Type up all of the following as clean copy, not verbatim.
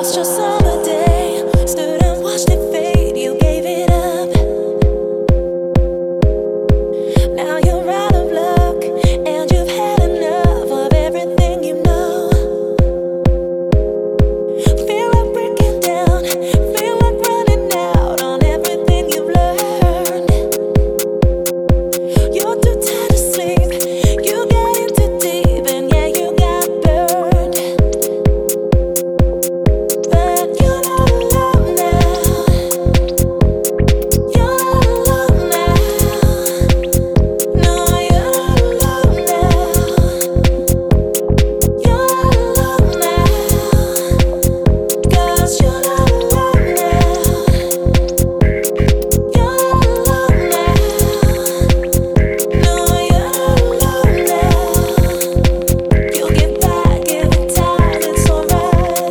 Lost your summer day, stood and watched it fade. You gave it up. Now you're out of luck, and you've had enough of everything you know. Feel like breaking down, feel like running out on everything you've learned. You're too tired to sleep, you got in too deep, and yeah, you got burned. But you're not alone now. You're not alone now. No, you're not alone now. You're not alone now. 'Cause you're not alone now. You're not alone now. No, you're not alone now. You'll get back, give it time, it's alright.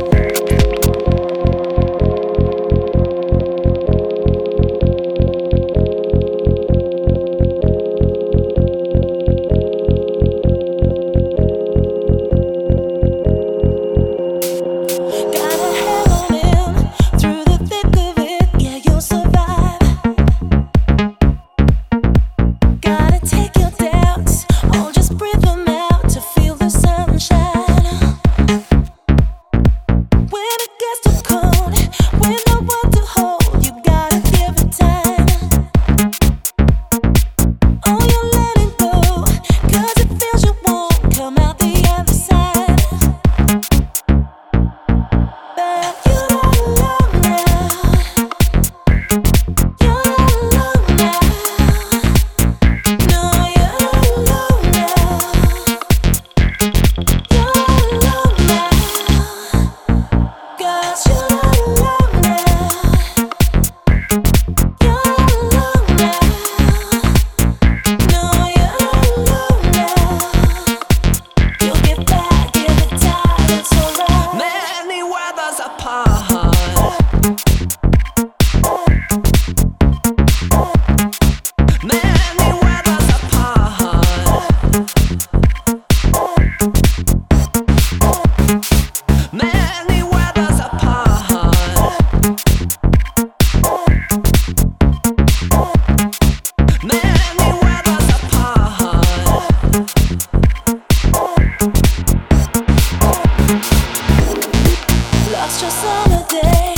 Gotta hang on in through the thick of it, yeah, you'll survive. Gotta take your doubts, or just breathe them out to feel the sunshine. When it gets too cold, when no one to hold, you gotta give it time. Oh, you're letting go, 'cause it feels you won't come out the other side. But you're not alone now. You're not alone now. No, you're not alone now. You're not alone now. 'Cause you're not alone now. You're not alone now. No, you're not alone now. You'll get back, give it time, it's alright. Many weathers apart. Many weathers apart. Many weathers apart. Many weathers apart. Lost your summer day,